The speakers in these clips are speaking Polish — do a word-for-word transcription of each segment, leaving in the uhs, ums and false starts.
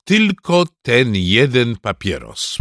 tylko ten jeden papieros.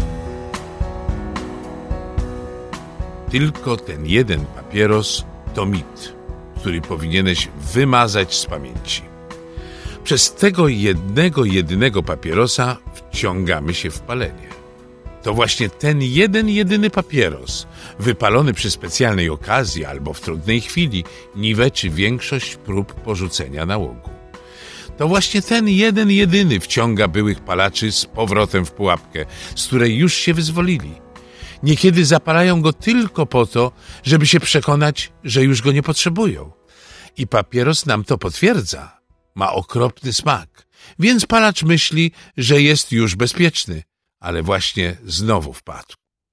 Tylko ten jeden papieros to mit, który powinieneś wymazać z pamięci. Przez tego jednego, jedynego papierosa wciągamy się w palenie. To właśnie ten jeden, jedyny papieros, wypalony przy specjalnej okazji albo w trudnej chwili, niweczy większość prób porzucenia nałogu. To właśnie ten jeden, jedyny wciąga byłych palaczy z powrotem w pułapkę, z której już się wyzwolili. Niekiedy zapalają go tylko po to, żeby się przekonać, że już go nie potrzebują. I papieros nam to potwierdza. Ma okropny smak, więc palacz myśli, że jest już bezpieczny, ale właśnie znowu wpadł.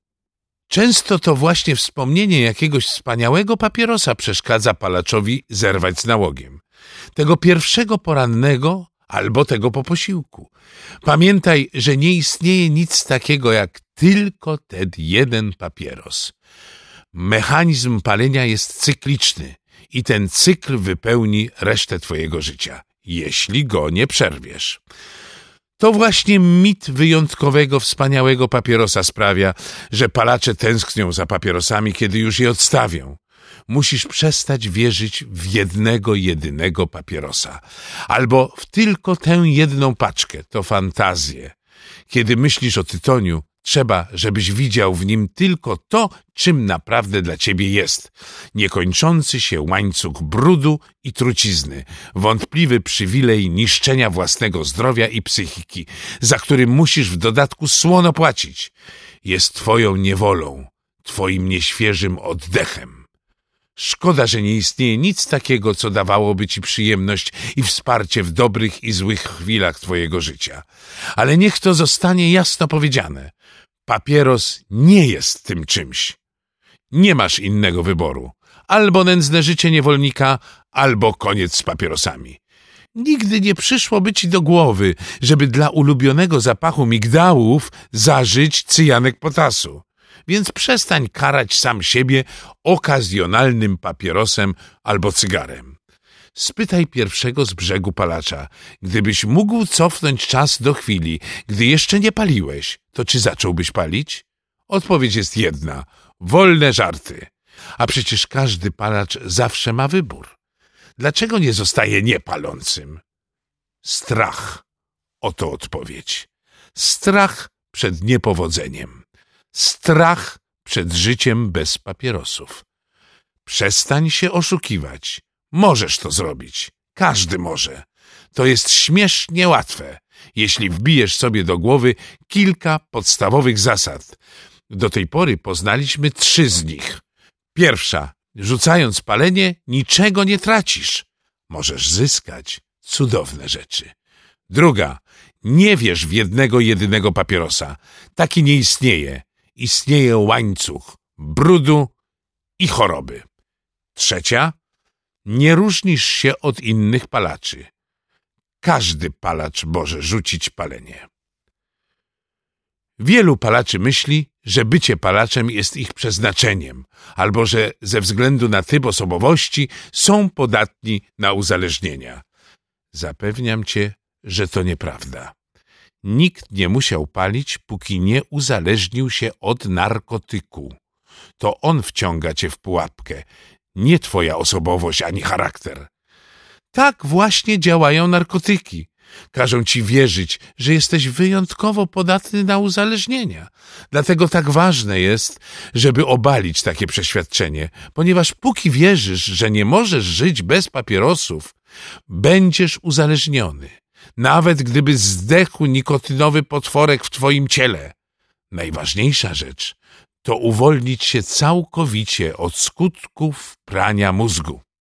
Często to właśnie wspomnienie jakiegoś wspaniałego papierosa przeszkadza palaczowi zerwać z nałogiem. Tego pierwszego porannego albo tego po posiłku. Pamiętaj, że nie istnieje nic takiego jak tylko ten jeden papieros. Mechanizm palenia jest cykliczny i ten cykl wypełni resztę twojego życia, jeśli go nie przerwiesz. To właśnie mit wyjątkowego, wspaniałego papierosa sprawia, że palacze tęsknią za papierosami, kiedy już je odstawią. Musisz przestać wierzyć w jednego, jedynego papierosa. Albo w tylko tę jedną paczkę. To fantazje. Kiedy myślisz o tytoniu, trzeba, żebyś widział w nim tylko to, czym naprawdę dla ciebie jest. Niekończący się łańcuch brudu i trucizny, wątpliwy przywilej niszczenia własnego zdrowia i psychiki, za który musisz w dodatku słono płacić. Jest twoją niewolą, twoim nieświeżym oddechem. Szkoda, że nie istnieje nic takiego, co dawałoby ci przyjemność i wsparcie w dobrych i złych chwilach twojego życia. Ale niech to zostanie jasno powiedziane. Papieros nie jest tym czymś. Nie masz innego wyboru. Albo nędzne życie niewolnika, albo koniec z papierosami. Nigdy nie przyszłoby ci do głowy, żeby dla ulubionego zapachu migdałów zażyć cyjanek potasu. Więc przestań karać sam siebie okazjonalnym papierosem albo cygarem. Spytaj pierwszego z brzegu palacza, gdybyś mógł cofnąć czas do chwili, gdy jeszcze nie paliłeś, to czy zacząłbyś palić? Odpowiedź jest jedna. Wolne żarty. A przecież każdy palacz zawsze ma wybór. Dlaczego nie zostaje niepalącym? Strach. Oto odpowiedź. Strach przed niepowodzeniem. Strach przed życiem bez papierosów. Przestań się oszukiwać. Możesz to zrobić. Każdy może. To jest śmiesznie łatwe, jeśli wbijesz sobie do głowy kilka podstawowych zasad. Do tej pory poznaliśmy trzy z nich. Pierwsza. Rzucając palenie, niczego nie tracisz. Możesz zyskać cudowne rzeczy. Druga. Nie wierz w jednego, jedynego papierosa. Taki nie istnieje. Istnieje łańcuch brudu i choroby. Trzecia. Nie różnisz się od innych palaczy. Każdy palacz może rzucić palenie. Wielu palaczy myśli, że bycie palaczem jest ich przeznaczeniem, albo że ze względu na typ osobowości są podatni na uzależnienia. Zapewniam cię, że to nieprawda. Nikt nie musiał palić, póki nie uzależnił się od narkotyku. To on wciąga cię w pułapkę, nie twoja osobowość ani charakter. Tak właśnie działają narkotyki. Każą ci wierzyć, że jesteś wyjątkowo podatny na uzależnienia. Dlatego tak ważne jest, żeby obalić takie przeświadczenie, ponieważ póki wierzysz, że nie możesz żyć bez papierosów, będziesz uzależniony. Nawet gdyby zdechł nikotynowy potworek w twoim ciele. Najważniejsza rzecz to uwolnić się całkowicie od skutków prania mózgu.